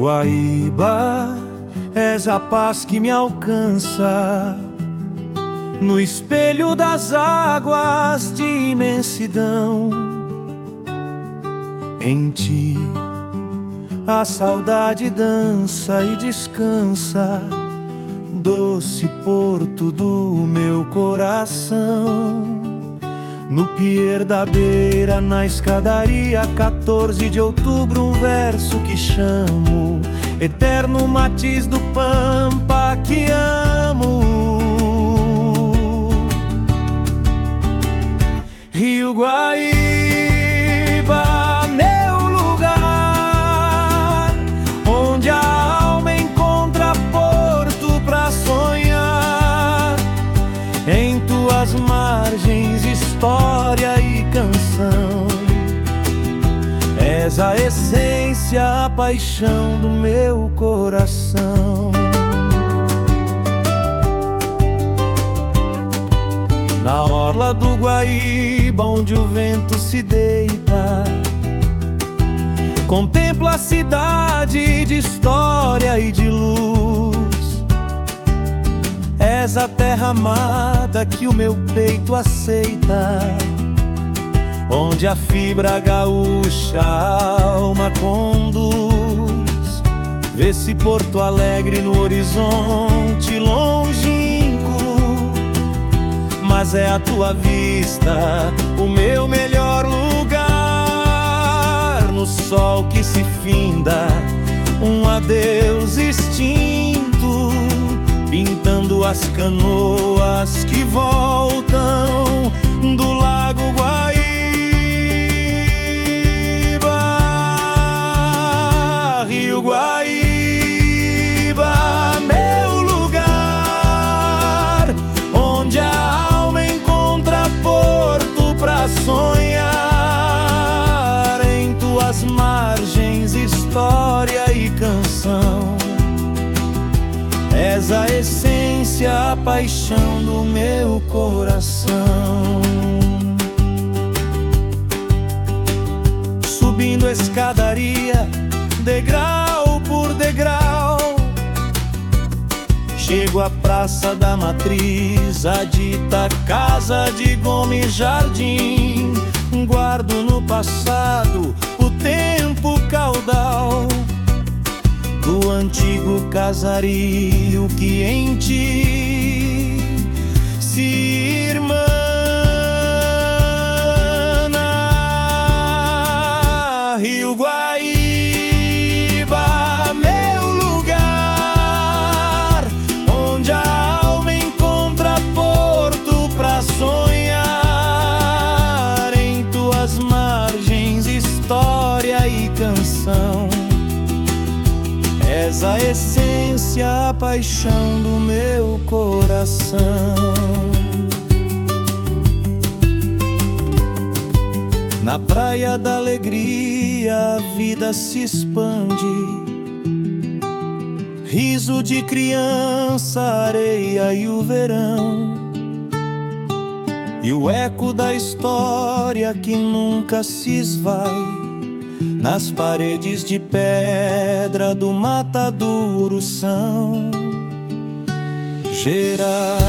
Guaíba, és a paz que me alcança no espelho das águas de imensidão. Em ti a saudade dança e descansa, doce porto do meu coração. No pier da beira, na escadaria, 14 de outubro, um verso que chamo, eterno matiz do pampa que amo. Rio Guaíba, meu lugar, onde a alma encontra porto pra sonhar. Em tuas margens, história e canção, és a essência, a paixão do meu coração. Na orla do Guaíba, onde o vento se deita, contemplo a cidade de história e de luz. És a terra amada que o meu peito aceita, onde a fibra gaúcha a alma conduz. Vê-se Porto Alegre no horizonte longínquo, mas é a tua vista o meu melhor lugar. No sol que se finda, um adeus extinto, pintando as canoas que voltam do lago Guaíba. Rio Guaíba, meu lugar, onde a alma encontra porto pra sonhar. Em tuas margens, história e canção, és a essência, a paixão do meu coração. Subindo a escadaria, degrau por degrau, chego à Praça da Matriz, a dita Casa de Gomes Jardim. Guardo no passado o tempo caudal do antigo casario que em ti se irmana. Rio Guaíba, meu lugar, onde a alma encontra porto pra sonhar. Em tuas margens, história e canção, és a essência, a paixão do meu coração. Na praia da alegria a vida se expande, riso de criança, areia e o verão, e o eco da história que nunca se esvai nas paredes de pedra do matadouro são gerações.